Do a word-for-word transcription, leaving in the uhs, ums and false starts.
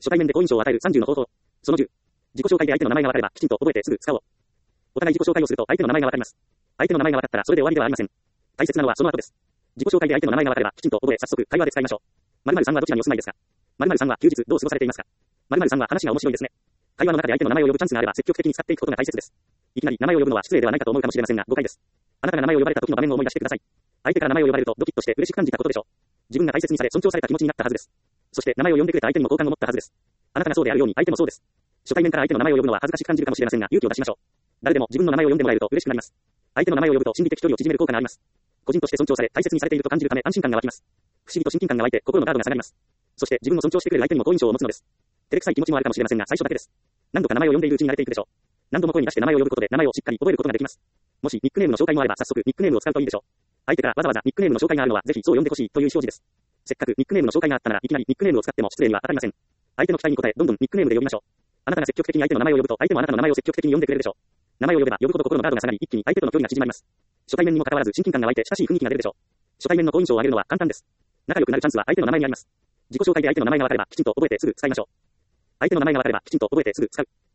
初対面で好印象を与えるさんじゅうの方法。そのじゅう。自己紹介で相手の名前がわかれば、きちんと覚えてすぐ使おう。お互い自己紹介をすると相手の名前がわかります。相手の名前がわかったらそれで終わりではありません。大切なのはその後です。自己紹介で相手の名前がわかれば、きちんと覚え、早速会話で使いましょう。〇〇さんはどちらにお住まいですか？〇〇さんは休日どう過ごされていますか？〇〇さんは話が面白いですね。会話の中で相手の名前を呼ぶチャンスがあれば積極的に使っていくことが大切です。いきなり名前を呼ぶのは失礼ではないかと思うかもしれませんが、誤解です。あなたが名前を呼ばれた時の場面を思い出してください。相手から名前を呼ばれるとドキッとして嬉しく感じたことでしょう。自分が大切にされ尊重された気持ちになったはずです。そして名前を呼んでくれた相手にも好感を持ったはずです。あなたがそうであるように相手もそうです。初対面から相手の名前を呼ぶのは恥ずかしく感じるかもしれませんが、勇気を出しましょう。誰でも自分の名前を呼んでもらえると嬉しくなります。相手の名前を呼ぶと心理的距離を縮める効果があります。個人として尊重され大切にされていると感じるため安心感が湧きます。不思議と親近感が湧いて心のガードが下がります。そして自分を尊重してくれる相手にも好印象を持つのです。照れくさい気持ちもあるかもしれませんが最初だけです。何度か名前を呼んでいるうちに慣れていくでしょう。何度も声に出して名前を呼ぶことで名前をしっかり覚えることができます。もしニックネームの紹介もあれば早速ニックネームを使うといいでしょう。相手からわざわざニックネームの紹介があるのはぜひそう呼んでほしいという表示です。せっかくニックネームの紹介があったならいきなりニックネームを使っても失礼には当たりません。相手の期待に応えどんどんニックネームで呼びましょう。あなたが積極的に相手の名前を呼ぶと相手もあなたの名前を積極的に呼んでくれるでしょう。名前を呼べば呼ぶこと心のガードが下がり一気に相手との距離が縮まります。初対面にもかかわらず親近感が湧いて親しい雰囲気が出るでしょう。初対面の好印象を上げるのは簡単です。仲良くなるチャンスは相手の名前にあります。自己紹介で相手の名前がわかればきちんと覚えてすぐ使いましょう。相手の名前がわかればきちんと覚えてすぐ使う。